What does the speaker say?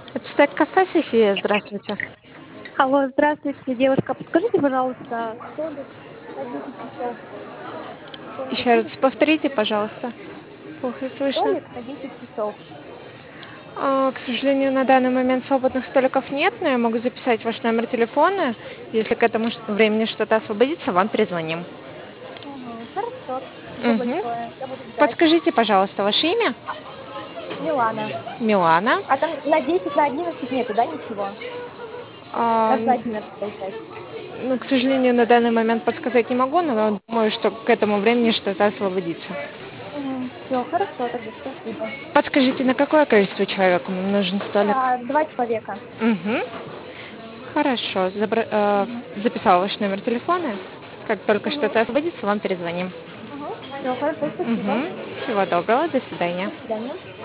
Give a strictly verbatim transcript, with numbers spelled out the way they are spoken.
Это стейк кафе, София, здравствуйте. Алло, здравствуйте, девушка. Подскажите, пожалуйста, столик на десять часов. Кто-нибудь Еще раз будет сегодня? повторите, пожалуйста. Плохо слышно. Столик на десять часов. А, к сожалению, на данный момент свободных столиков нет, но я могу записать ваш номер телефона. Если к этому ш- времени что-то освободится, вам перезвоним. Угу, хорошо. Спасибо Мгм. большое. Я буду ждать. Подскажите, пожалуйста, ваше имя? Милана. Милана. А там на десять, на одиннадцать нету, да, ничего? А, Даже на одиннадцатую часть. ну, к сожалению, на данный момент подсказать не могу, но думаю, что к этому времени что-то освободится. Угу, все, хорошо тогда, спасибо. Подскажите, на какое количество человек вам нужен столик? А, два человека. Угу. Хорошо. Забра- э, Угу. записала ваш номер телефона. Как только Угу. что-то освободится, вам перезвоним. Угу. Все, хорошо, спасибо. Угу. Всего доброго. До свидания. До свидания.